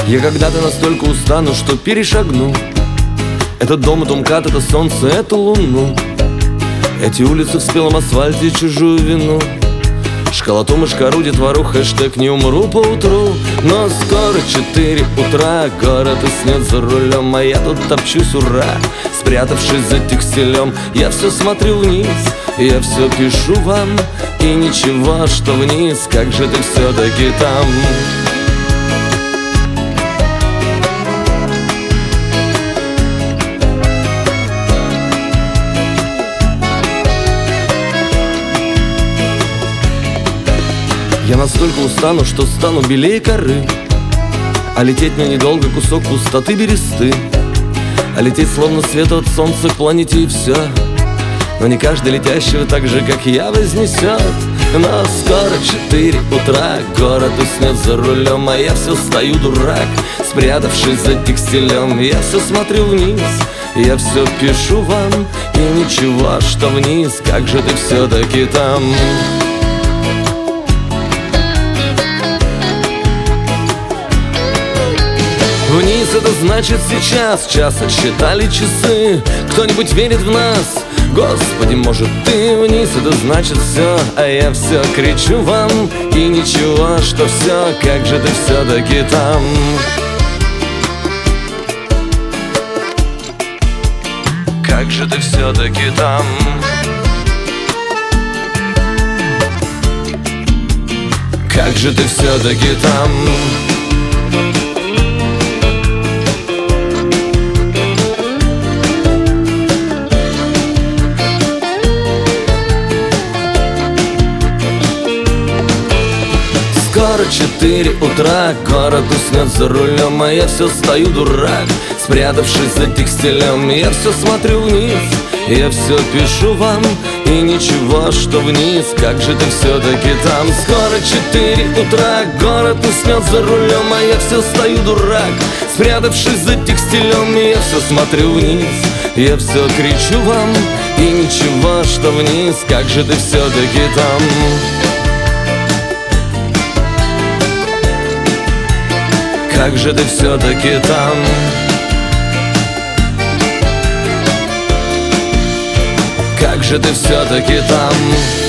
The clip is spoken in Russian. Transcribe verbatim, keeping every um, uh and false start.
Я когда-то настолько устану, что перешагну этот дом, это МКАД, это солнце, это луну, эти улицы в спелом асфальте, чужую вину, школоту, мышкару, детвору, хэштег «не умру поутру». Но скоро четыре утра, город уснет за рулем, а я тут топчусь, ура, спрятавшись за текстилем. Я все смотрю вниз, я все пишу вам, и ничего, что вниз, как же ты все-таки там. Я настолько устану, что стану белее коры, а лететь мне недолго, кусок пустоты бересты, а лететь словно свет от солнца к планете и все. Но не каждый летящего так же, как я, вознесет. Но скоро четыре утра, город уснет за рулем, а я все стою дурак, спрятавшись за текстилем. Я все смотрю вниз, я все пишу вам, и ничего, что вниз, как же ты все-таки там. Вниз — это значит сейчас, час отсчитали часы. Кто-нибудь верит в нас? Господи, может, ты? Вниз — это значит все, а я все кричу вам, и ничего, что все, как же ты все-таки там. Как же ты все-таки там. Как же ты все-таки там. Скоро четыре утра, город уснет за рулем, а я все стою дурак, спрятавшись за текстилем. Я все смотрю вниз, я все пишу вам, и ничего, что вниз, как же ты все-таки там. Скоро четыре утра, город уснет за рулем, а я все стою дурак, спрятавшись за текстилем. Я все смотрю вниз, я все кричу вам, и ничего, что вниз, как же ты все-таки там. Как же ты все-таки там. Как же ты все-таки там.